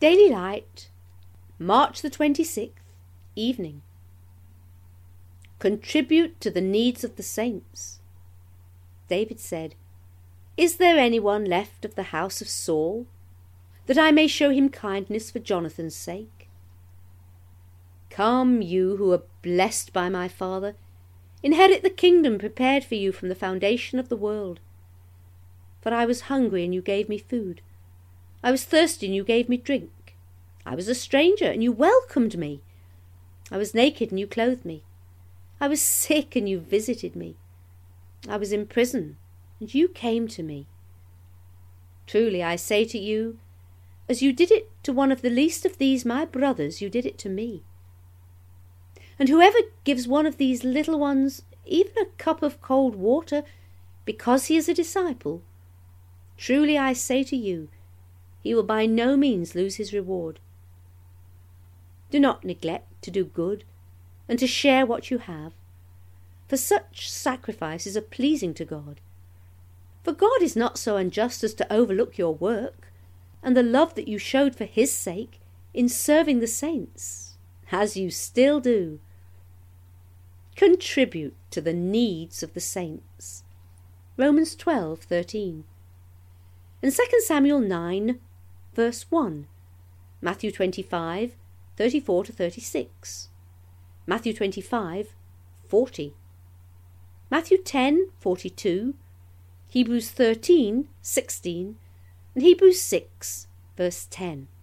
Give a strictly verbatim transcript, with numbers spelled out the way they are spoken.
Daily Light, March the twenty-sixth, evening. Contribute to the needs of the saints. David said, Is there anyone left of the house of Saul, that I may show him kindness for Jonathan's sake? Come, you who are blessed by my Father, inherit the kingdom prepared for you from the foundation of the world. For I was hungry, and you gave me food. I was thirsty, and you gave me drink. I was a stranger, and you welcomed me. I was naked, and you clothed me. I was sick, and you visited me. I was in prison, and you came to me. Truly I say to you, as you did it to one of the least of these my brothers, you did it to me. And whoever gives one of these little ones even a cup of cold water, because he is a disciple, truly I say to you, he will by no means lose his reward. Do not neglect to do good, and to share what you have, for such sacrifices are pleasing to God. For God is not so unjust as to overlook your work, and the love that you showed for his sake in serving the saints, as you still do. Contribute to the needs of the saints. Romans twelve thirteen. And Second Samuel nine, verse one. Matthew twenty-five, thirty-four to thirty-six. Matthew twenty-five, forty. Matthew ten, forty-two. Hebrews thirteen, sixteen. And Hebrews six, verse ten.